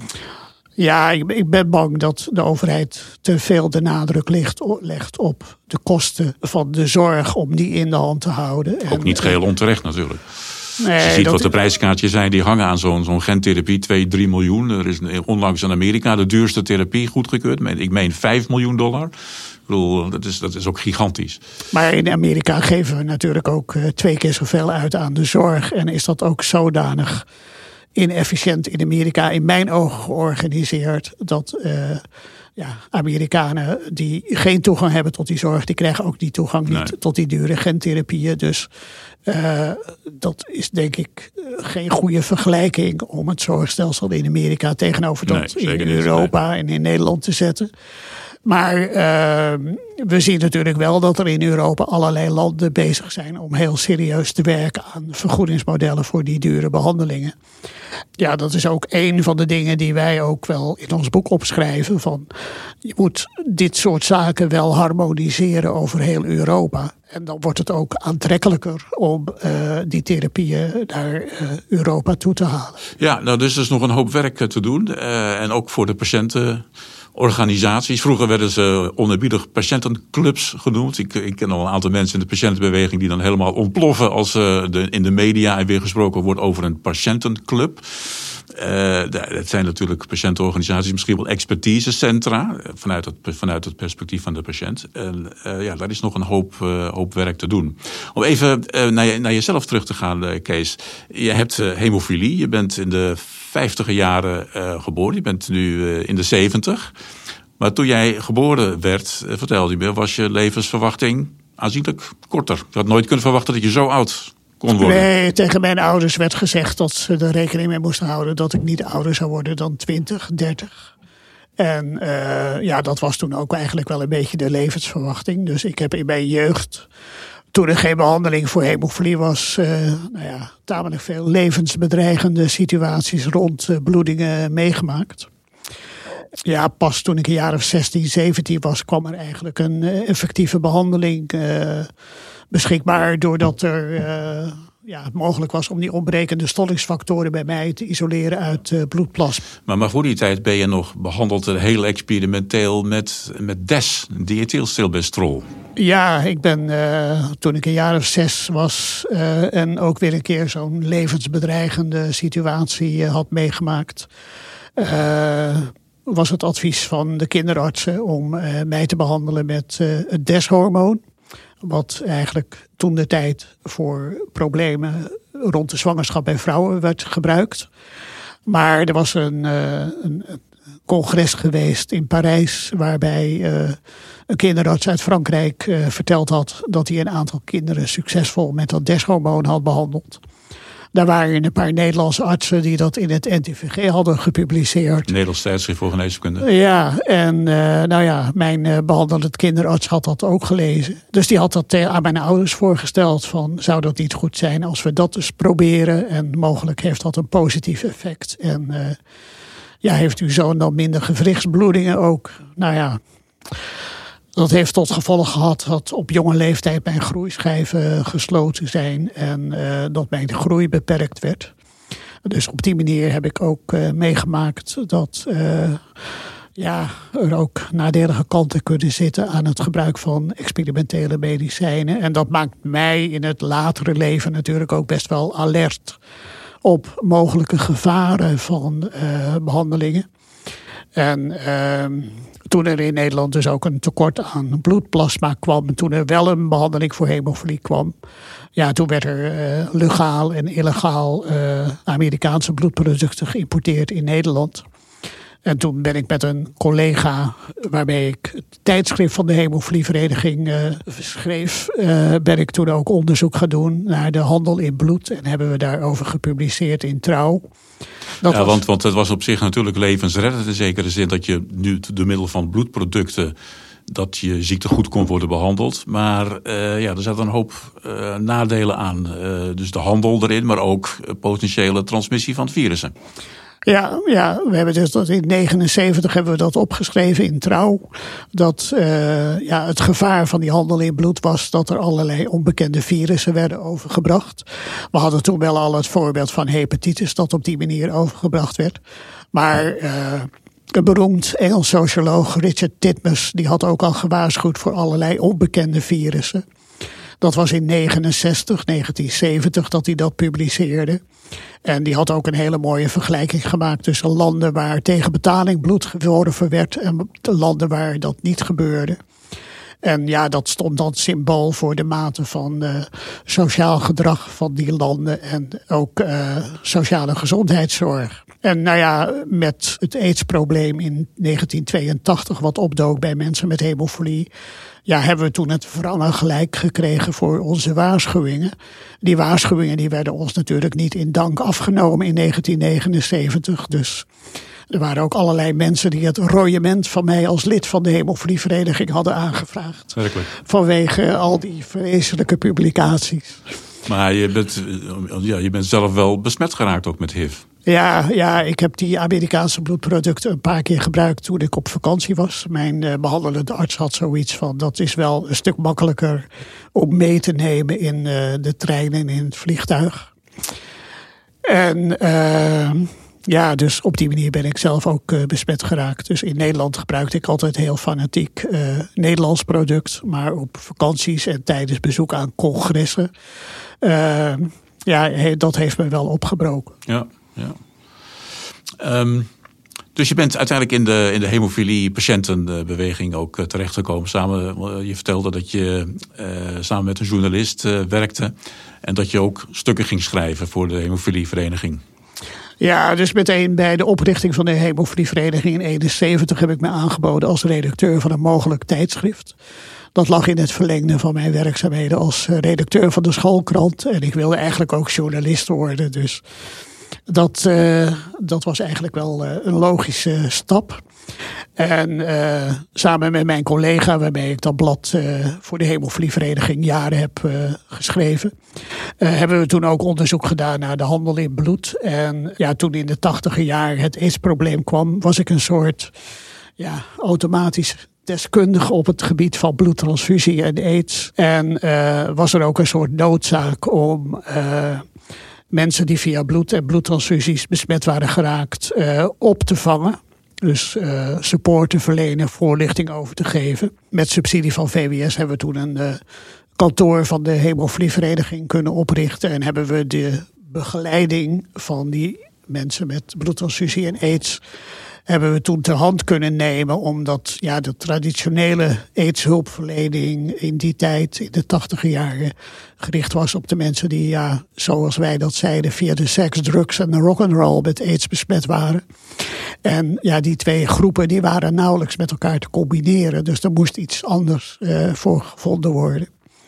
Ja, ik ben bang dat de overheid te veel de nadruk legt op de kosten van de zorg om die in de hand te houden. Ook niet geheel onterecht natuurlijk. Nee, je ziet wat de prijskaartjes zijn die hangen aan zo'n gentherapie, 2-3 miljoen. Er is onlangs in Amerika de duurste therapie goedgekeurd. Ik meen $5 miljoen. Ik bedoel, dat is ook gigantisch. Maar in Amerika geven we natuurlijk ook 2 keer zoveel uit aan de zorg. En is dat ook zodanig inefficiënt in Amerika in mijn ogen georganiseerd dat Amerikanen die geen toegang hebben tot die zorg, die krijgen ook die toegang niet tot die dure gentherapieën. Dus dat is denk ik geen goede vergelijking om het zorgstelsel in Amerika tegenover dat in Europa en in Nederland te zetten. Maar we zien natuurlijk wel dat er in Europa allerlei landen bezig zijn om heel serieus te werken aan vergoedingsmodellen voor die dure behandelingen. Ja, dat is ook een van de dingen die wij ook wel in ons boek opschrijven. Van, je moet dit soort zaken wel harmoniseren over heel Europa. En dan wordt het ook aantrekkelijker om die therapieën naar Europa toe te halen. Ja, nou, dus er is nog een hoop werk te doen. En ook voor de patiëntenorganisaties. Vroeger werden ze oneerbiedig patiëntenclubs genoemd. Ik ken al een aantal mensen in de patiëntenbeweging die dan helemaal ontploffen als in de media en weer gesproken wordt over een patiëntenclub. Het zijn natuurlijk patiëntenorganisaties, misschien wel expertisecentra vanuit het perspectief van de patiënt. En daar is nog een hoop werk te doen. Om even naar jezelf terug te gaan, Kees. Je hebt hemofilie, je bent in de 50e jaren geboren, je bent nu in de 70. Maar toen jij geboren werd, vertelde je me, was je levensverwachting aanzienlijk korter. Je had nooit kunnen verwachten dat je zo oud kon worden. Nee, tegen mijn ouders werd gezegd dat ze er rekening mee moesten houden dat ik niet ouder zou worden dan 20, 30. En dat was toen ook eigenlijk wel een beetje de levensverwachting. Dus ik heb in mijn jeugd, toen er geen behandeling voor hemofilie was, tamelijk veel levensbedreigende situaties rond bloedingen meegemaakt. Ja, pas toen ik een jaar of 16, 17 was, kwam er eigenlijk een effectieve behandeling beschikbaar. Doordat er het mogelijk was om die ontbrekende stollingsfactoren bij mij te isoleren uit bloedplasma. Maar voor die tijd ben je nog behandeld heel experimenteel met DES, diethylstilbestrol. Ja, ik ben toen ik een jaar of 6 was en ook weer een keer zo'n levensbedreigende situatie had meegemaakt, was het advies van de kinderartsen om mij te behandelen met het DES-hormoon. Wat eigenlijk toen de tijd voor problemen rond de zwangerschap bij vrouwen werd gebruikt. Maar er was een congres geweest in Parijs waarbij een kinderarts uit Frankrijk verteld had dat hij een aantal kinderen succesvol met dat DES-hormoon had behandeld. Daar waren een paar Nederlandse artsen die dat in het NTVG hadden gepubliceerd. Nederlands tijdschrift voor geneeskunde. Ja, en mijn behandelend kinderarts had dat ook gelezen. Dus die had dat aan mijn ouders voorgesteld van, zou dat niet goed zijn als we dat eens proberen? En mogelijk heeft dat een positief effect. En heeft uw zoon dan minder gewrichtsbloedingen ook? Dat heeft tot gevolg gehad dat op jonge leeftijd mijn groeischijven gesloten zijn en dat mijn groei beperkt werd. Dus op die manier heb ik ook meegemaakt dat er ook nadelige kanten kunnen zitten aan het gebruik van experimentele medicijnen. En dat maakt mij in het latere leven natuurlijk ook best wel alert op mogelijke gevaren van behandelingen. En toen er in Nederland dus ook een tekort aan bloedplasma kwam, toen er wel een behandeling voor hemofilie kwam, toen werd er legaal en illegaal Amerikaanse bloedproducten geïmporteerd in Nederland. En toen ben ik met een collega, waarmee ik het tijdschrift van de hemofilievereniging schreef, ben ik toen ook onderzoek gaan doen naar de handel in bloed. En hebben we daarover gepubliceerd in Trouw. Want het was op zich natuurlijk levensreddend in zekere zin dat je nu door middel van bloedproducten dat je ziekte goed kon worden behandeld. Maar er zaten een hoop nadelen aan. Dus de handel erin, maar ook potentiële transmissie van virussen. Ja, we hebben dus dat in 1979 hebben we dat opgeschreven in Trouw. Dat het gevaar van die handel in bloed was dat er allerlei onbekende virussen werden overgebracht. We hadden toen wel al het voorbeeld van hepatitis dat op die manier overgebracht werd. Maar een beroemd Engels socioloog, Richard Titmuss, die had ook al gewaarschuwd voor allerlei onbekende virussen. Dat was in 1970 dat hij dat publiceerde. En die had ook een hele mooie vergelijking gemaakt tussen landen waar tegen betaling bloed geworven werd en de landen waar dat niet gebeurde. En dat stond dan symbool voor de mate van sociaal gedrag van die landen en ook sociale gezondheidszorg. En met het AIDS-probleem in 1982 wat opdook bij mensen met hemofilie, hebben we toen het verlangen gelijk gekregen voor onze waarschuwingen. Die waarschuwingen die werden ons natuurlijk niet in dank afgenomen in 1979. Dus er waren ook allerlei mensen die het royement van mij als lid van de hemofilievereniging hadden aangevraagd. Werkelijk. Vanwege al die vreselijke publicaties. Maar je bent zelf wel besmet geraakt ook met HIV. Ja, ik heb die Amerikaanse bloedproducten een paar keer gebruikt toen ik op vakantie was. Mijn behandelende arts had zoiets van, dat is wel een stuk makkelijker om mee te nemen in de trein en in het vliegtuig. En dus op die manier ben ik zelf ook besmet geraakt. Dus in Nederland gebruikte ik altijd heel fanatiek Nederlands product. Maar op vakanties en tijdens bezoek aan congressen, dat heeft me wel opgebroken. Ja. Dus je bent uiteindelijk in de hemofilie patiëntenbeweging ook terechtgekomen. Je vertelde dat je samen met een journalist werkte en dat je ook stukken ging schrijven voor de hemofilievereniging. Ja, dus meteen bij de oprichting van de hemofilievereniging in 1971 heb ik me aangeboden als redacteur van een mogelijk tijdschrift. Dat lag in het verlengde van mijn werkzaamheden als redacteur van de schoolkrant. En ik wilde eigenlijk ook journalist worden. Dus Dat was eigenlijk wel een logische stap. En samen met mijn collega, waarmee ik dat blad voor de Hemofilievereniging jaren heb geschreven, hebben we toen ook onderzoek gedaan naar de handel in bloed. En toen in de 80e jaar het AIDS-probleem kwam, was ik een soort automatisch deskundige op het gebied van bloedtransfusie en AIDS. En was er ook een soort noodzaak om mensen die via bloed en bloedtransfusies besmet waren geraakt op te vangen. Dus support te verlenen, voorlichting over te geven. Met subsidie van VWS hebben we toen een kantoor van de Hemofilievereniging kunnen oprichten. En hebben we de begeleiding van die mensen met bloedtransfusie en AIDS hebben we toen ter hand kunnen nemen. Omdat de traditionele AIDS-hulpverlening in die tijd, in de 80e jaren, gericht was op de mensen die, zoals wij dat zeiden, via de seks, drugs en de rock'n'roll met AIDS besmet waren. En die twee groepen die waren nauwelijks met elkaar te combineren. Dus er moest iets anders voor gevonden worden.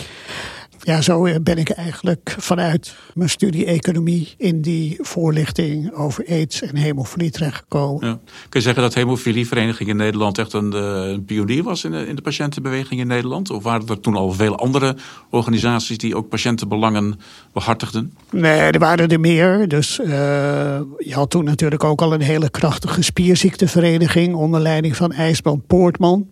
Zo ben ik eigenlijk vanuit mijn studie economie in die voorlichting over AIDS en hemofilie terechtgekomen. Ja. Kun je zeggen dat de Hemofilievereniging in Nederland echt een pionier was in de patiëntenbeweging in Nederland? Of waren er toen al veel andere organisaties die ook patiëntenbelangen behartigden? Nee, er waren er meer. Dus je had toen natuurlijk ook al een hele krachtige spierziektevereniging onder leiding van IJsman Poortman.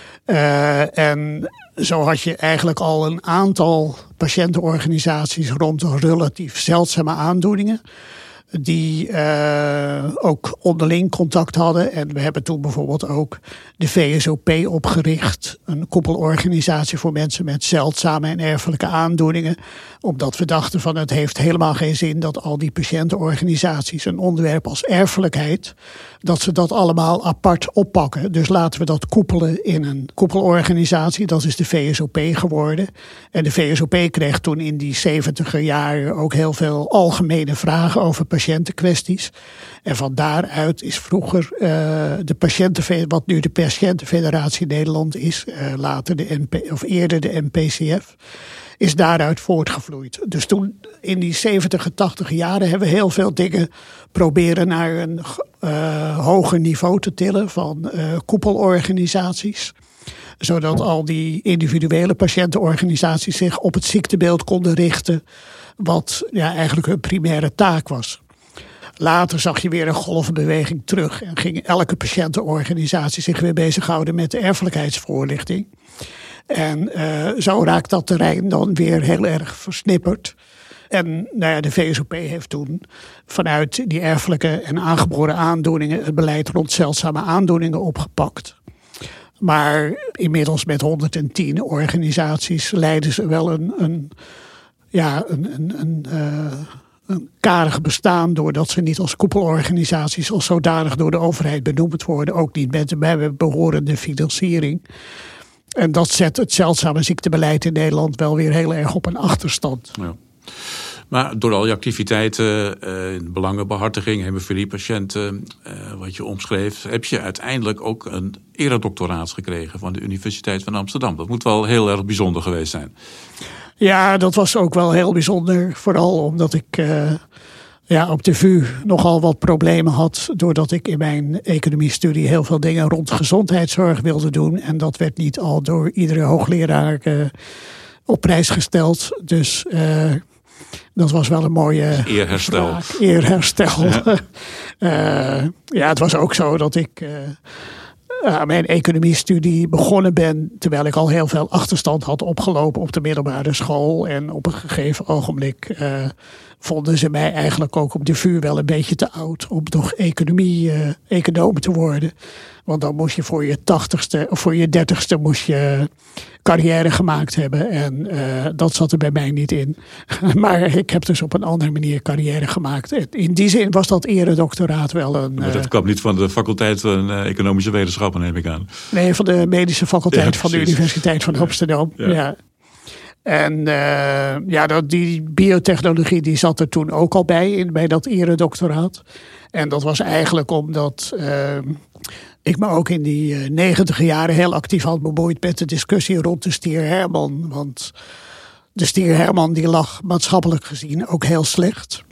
En zo had je eigenlijk al een aantal patiëntenorganisaties rond relatief zeldzame aandoeningen. Die ook onderling contact hadden. En we hebben toen bijvoorbeeld ook de VSOP opgericht. Een koepelorganisatie voor mensen met zeldzame en erfelijke aandoeningen. Omdat we dachten van het heeft helemaal geen zin dat al die patiëntenorganisaties een onderwerp als erfelijkheid, dat ze dat allemaal apart oppakken. Dus laten we dat koepelen in een koepelorganisatie. Dat is de VSOP geworden. En de VSOP kreeg toen in die 70er jaren ook heel veel algemene vragen over patiëntenkwesties. En van daaruit is vroeger wat nu de Patiëntenfederatie Nederland is, later eerder de NPCF, is daaruit voortgevloeid. Dus toen in die 70 en 80 jaren hebben we heel veel dingen proberen naar een hoger niveau te tillen van koepelorganisaties. Zodat al die individuele patiëntenorganisaties zich op het ziektebeeld konden richten, wat eigenlijk hun primaire taak was. Later zag je weer een golvenbeweging terug en ging elke patiëntenorganisatie zich weer bezighouden met de erfelijkheidsvoorlichting. En zo raakt dat terrein dan weer heel erg versnipperd. En de VSOP heeft toen vanuit die erfelijke en aangeboren aandoeningen het beleid rond zeldzame aandoeningen opgepakt. Maar inmiddels met 110 organisaties leiden ze wel een karig bestaan, doordat ze niet als koepelorganisaties als zodanig door de overheid benoemd worden. Ook niet met de behorende financiering. En dat zet het zeldzame ziektebeleid in Nederland wel weer heel erg op een achterstand. Ja. Maar door al je activiteiten, belangenbehartiging, hemofiliepatiënten, wat je omschreef, heb je uiteindelijk ook een eredoctoraat gekregen van de Universiteit van Amsterdam. Dat moet wel heel erg bijzonder geweest zijn. Ja, dat was ook wel heel bijzonder. Vooral omdat ik op de VU nogal wat problemen had, doordat ik in mijn economiestudie heel veel dingen rond gezondheidszorg wilde doen. En dat werd niet al door iedere hoogleraar op prijs gesteld. Dus dat was wel een mooie eerherstel. Ja. Het was ook zo dat ik aan mijn economiestudie begonnen ben, terwijl ik al heel veel achterstand had opgelopen op de middelbare school. En op een gegeven ogenblik vonden ze mij eigenlijk ook op de VU wel een beetje te oud om nog econoom te worden. Want dan moest je voor je 80ste of voor je 30ste moest je carrière gemaakt hebben. En dat zat er bij mij niet in. Maar ik heb dus op een andere manier carrière gemaakt. In die zin was dat eredoctoraat wel een... Maar dat kwam niet van de faculteit van Economische Wetenschappen, neem ik aan. Nee, van de medische faculteit van de Universiteit van Amsterdam. Ja. En die biotechnologie die zat er toen ook al bij dat eredoctoraat. En dat was eigenlijk omdat ik me ook in die 90 jaren heel actief had bemoeid met de discussie rond de Stier Herman. Want de Stier Herman die lag maatschappelijk gezien ook heel slecht.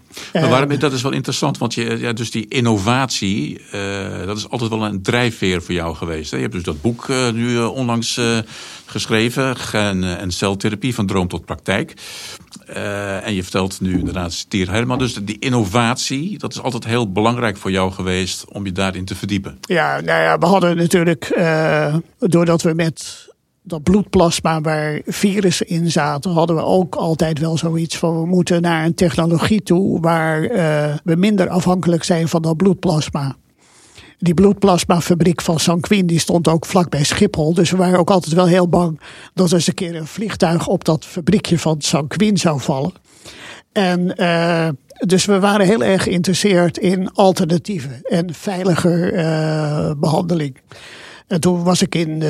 Maar dat is wel interessant, want dus die innovatie, dat is altijd wel een drijfveer voor jou geweest. Hè? Je hebt dus dat boek nu onlangs geschreven, en celtherapie van droom tot praktijk. En je vertelt nu inderdaad Stier Herman. Dus die innovatie, dat is altijd heel belangrijk voor jou geweest om je daarin te verdiepen. Ja, nou ja, we hadden natuurlijk, doordat we met dat bloedplasma waar virussen in zaten, hadden we ook altijd wel zoiets van: we moeten naar een technologie toe waar we minder afhankelijk zijn van dat bloedplasma. Die bloedplasmafabriek van Sanquin die stond ook vlakbij Schiphol. Dus we waren ook altijd wel heel bang dat er eens een keer een vliegtuig op dat fabriekje van Sanquin zou vallen. En dus we waren heel erg geïnteresseerd in alternatieven en veiliger behandeling. En toen was ik in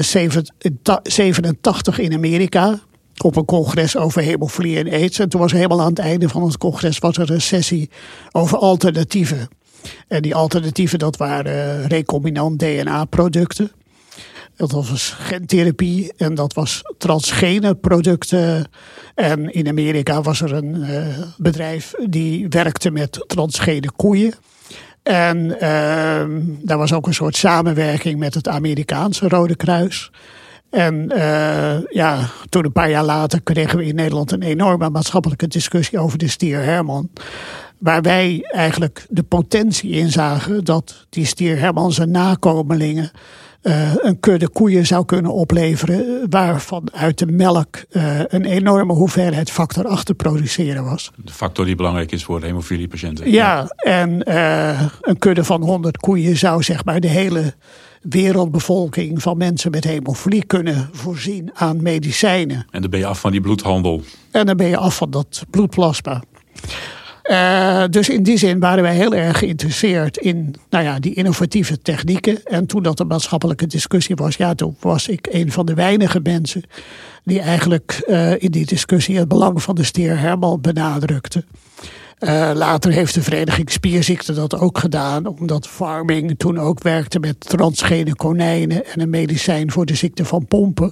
1987 in Amerika op een congres over hemofilie en aids. En toen was helemaal aan het einde van het congres was er een sessie over alternatieven. En die alternatieven, dat waren recombinant DNA-producten. Dat was gentherapie en dat was transgene producten. En in Amerika was er een bedrijf die werkte met transgene koeien. En daar was ook een soort samenwerking met het Amerikaanse Rode Kruis. En toen een paar jaar later kregen we in Nederland een enorme maatschappelijke discussie over de stier Herman. Waar wij eigenlijk de potentie in zagen dat die stier Herman zijn nakomelingen een kudde koeien zou kunnen opleveren, waarvan uit de melk een enorme hoeveelheid factor 8 te produceren was. De factor die belangrijk is voor hemofiliepatiënten. Ja, en een kudde van 100 koeien zou zeg maar de hele wereldbevolking van mensen met hemofilie kunnen voorzien aan medicijnen. En dan ben je af van die bloedhandel. En dan ben je af van dat bloedplasma. Dus in die zin waren wij heel erg geïnteresseerd in die innovatieve technieken. En toen dat een maatschappelijke discussie was, toen was ik een van de weinige mensen die eigenlijk in die discussie het belang van de stier Herman benadrukte. Later heeft de Vereniging Spierziekten dat ook gedaan, omdat Farming toen ook werkte met transgene konijnen en een medicijn voor de ziekte van pompen.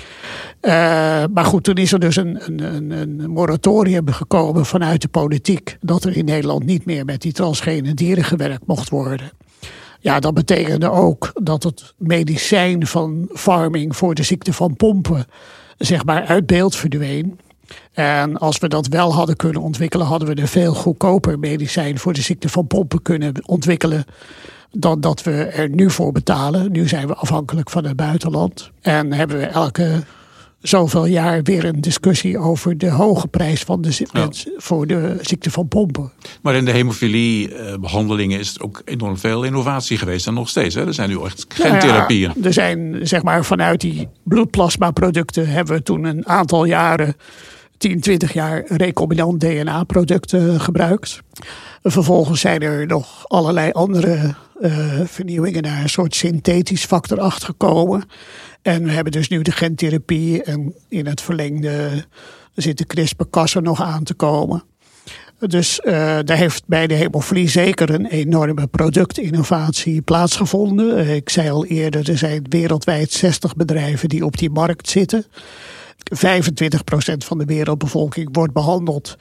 Maar goed, toen is er dus een moratorium gekomen vanuit de politiek dat er in Nederland niet meer met die transgene dieren gewerkt mocht worden. Ja, dat betekende ook dat het medicijn van Farming voor de ziekte van pompen zeg maar uit beeld verdween. En als we dat wel hadden kunnen ontwikkelen, hadden we een veel goedkoper medicijn voor de ziekte van pompen kunnen ontwikkelen dan dat we er nu voor betalen. Nu zijn we afhankelijk van het buitenland. En hebben we elke zoveel jaar weer een discussie over de hoge prijs van voor de ziekte van pompen. Maar in de hemofiliebehandelingen is er ook enorm veel innovatie geweest en nog steeds. Hè? Er zijn nu echt gentherapieën. Er zijn zeg maar vanuit die bloedplasmaproducten hebben we toen een aantal jaren, 10, 20 jaar recombinant DNA-producten gebruikt. Vervolgens zijn er nog allerlei andere vernieuwingen naar een soort synthetisch factor 8 gekomen. En we hebben dus nu de gentherapie en in het verlengde zit de CRISPR-Cas nog aan te komen. Dus daar heeft bij de hemofilie zeker een enorme productinnovatie plaatsgevonden. Ik zei al eerder, er zijn wereldwijd 60 bedrijven die op die markt zitten. 25% van de wereldbevolking wordt behandeld,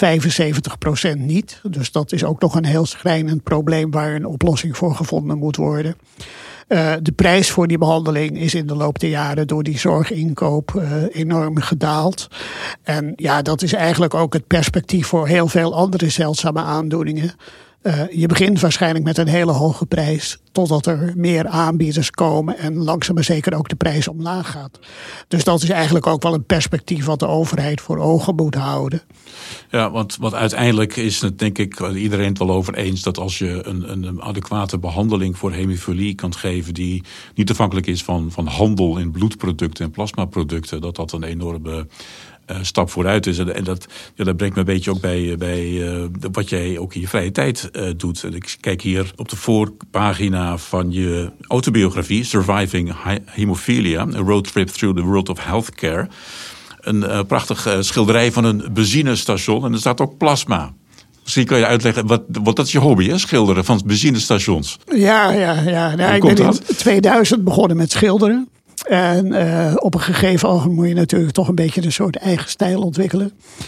75% niet. Dus dat is ook nog een heel schrijnend probleem waar een oplossing voor gevonden moet worden. De prijs voor die behandeling is in de loop der jaren door die zorginkoop enorm gedaald. En ja, dat is eigenlijk ook het perspectief voor heel veel andere zeldzame aandoeningen. Je begint waarschijnlijk met een hele hoge prijs, totdat er meer aanbieders komen en langzaam maar zeker ook de prijs omlaag gaat. Dus dat is eigenlijk ook wel een perspectief wat de overheid voor ogen moet houden. Ja, want uiteindelijk is het denk ik iedereen het wel over eens dat als je een adequate behandeling voor hemofilie kan geven die niet afhankelijk is van handel in bloedproducten en plasmaproducten, dat een enorme stap vooruit is. En dat brengt me een beetje ook bij wat jij ook in je vrije tijd doet. Ik kijk hier op de voorpagina van je autobiografie, Surviving Hemophilia, A Road Trip Through the World of Healthcare. Een prachtig schilderij van een benzinestation en er staat ook plasma. Misschien kan je uitleggen, wat dat is je hobby, hè? Schilderen van benzinestations. Ja. Nou, ik ben in 2000 begonnen met schilderen. En op een gegeven ogenblik moet je natuurlijk toch een beetje een soort eigen stijl ontwikkelen.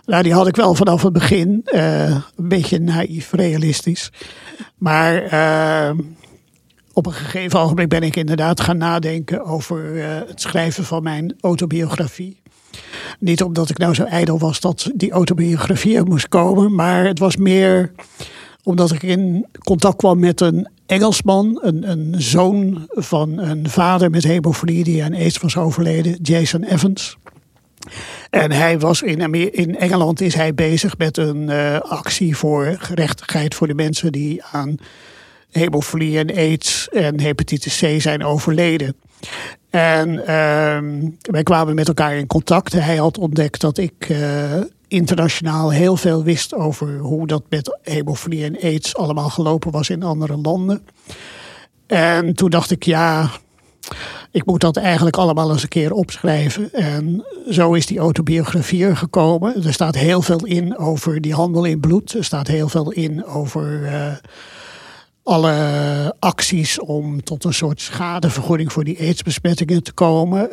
Nou, die had ik wel vanaf het begin. Een beetje naïef, realistisch. Maar op een gegeven ogenblik ben ik inderdaad gaan nadenken over het schrijven van mijn autobiografie. Niet omdat ik nou zo ijdel was dat die autobiografie er moest komen. Maar het was meer omdat ik in contact kwam met een Engelsman. Een zoon van een vader met hemofilie die aan AIDS was overleden. Jason Evans. En hij was in Engeland is hij bezig met een actie voor gerechtigheid voor de mensen die aan hemofilie en AIDS en hepatitis C zijn overleden. En wij kwamen met elkaar in contact. Hij had ontdekt dat ik internationaal heel veel wist over hoe dat met hemofilie en AIDS allemaal gelopen was in andere landen. En toen dacht ik, ik moet dat eigenlijk allemaal eens een keer opschrijven. En zo is die autobiografie er gekomen. Er staat heel veel in over die handel in bloed. Er staat heel veel in over alle acties om tot een soort schadevergoeding voor die AIDS-besmettingen te komen.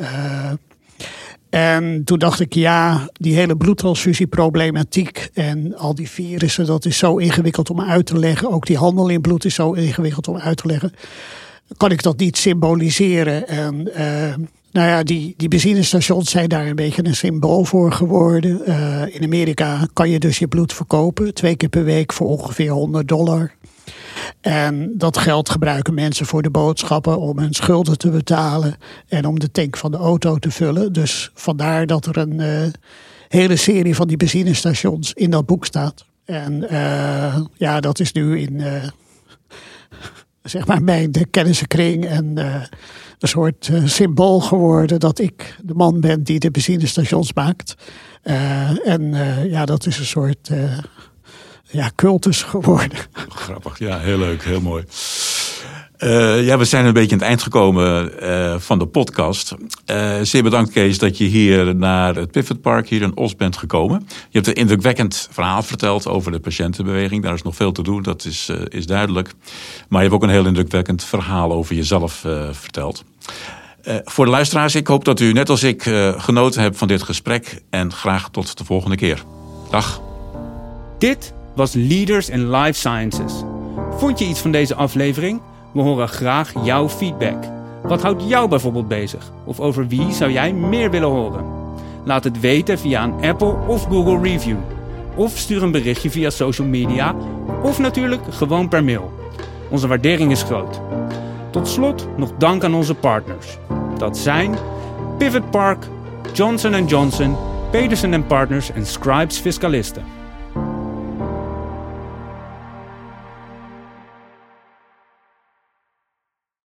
En toen dacht ik, die hele bloedtransfusieproblematiek en al die virussen, dat is zo ingewikkeld om uit te leggen. Ook die handel in bloed is zo ingewikkeld om uit te leggen. Kan ik dat niet symboliseren? En die benzinestations zijn daar een beetje een symbool voor geworden. In Amerika kan je dus je bloed verkopen 2 keer per week voor ongeveer $100. En dat geld gebruiken mensen voor de boodschappen om hun schulden te betalen en om de tank van de auto te vullen. Dus vandaar dat er een hele serie van die benzinestations in dat boek staat. En dat is nu in zeg maar bij de kennissenkring en een soort symbool geworden dat ik de man ben die de benzinestations maakt. Dat is een soort cultus geworden. Grappig, ja, heel leuk, heel mooi. We zijn een beetje aan het eind gekomen van de podcast. Zeer bedankt, Kees, dat je hier naar het Pivot Park hier in Os bent gekomen. Je hebt een indrukwekkend verhaal verteld over de patiëntenbeweging. Daar is nog veel te doen, dat is duidelijk. Maar je hebt ook een heel indrukwekkend verhaal over jezelf verteld. Voor de luisteraars, ik hoop dat u net als ik genoten hebt van dit gesprek. En graag tot de volgende keer. Dag. Dit was Leaders in Life Sciences. Vond je iets van deze aflevering? We horen graag jouw feedback. Wat houdt jou bijvoorbeeld bezig? Of over wie zou jij meer willen horen? Laat het weten via een Apple of Google review. Of stuur een berichtje via social media. Of natuurlijk gewoon per mail. Onze waardering is groot. Tot slot nog dank aan onze partners. Dat zijn Pivot Park, Johnson & Johnson, Peterson & Partners en Scribes Fiscalisten.